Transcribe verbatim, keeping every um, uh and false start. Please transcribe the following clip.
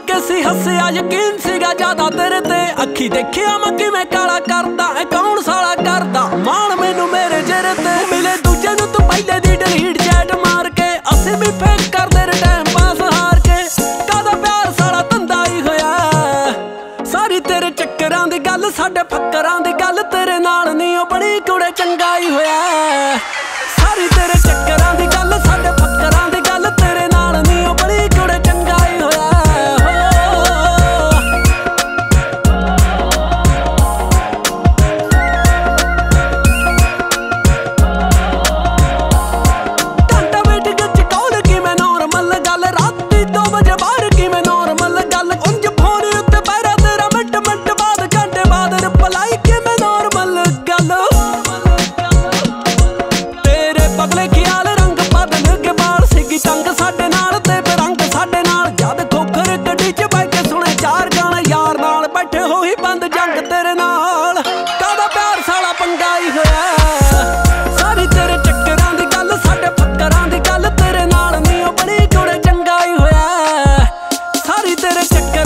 के सी हसिया यकीन सीगा ज्यादा तेरे ते अखी देखिया मैं किवें काला करदा ए कौन साला करदा मान मैनू मेरे जेरे ते मिले दूजे नू तू पहले दी डिलीट चैट मार के असी भी फेक करदे रे टाइम पास हार के कादा प्यार साला धंधा ही होया सारी तेरे चक्करां दी गल साडे फक्करां दी गल तेरे नाल नी ओ बड़ी कुड़े चंगा ही होया सारी तेरे चक्करां दी गल साडे फक्करां दी गल तेरे नाल नी ओ बड़ी कुड़े चंगा ही होया चक्कर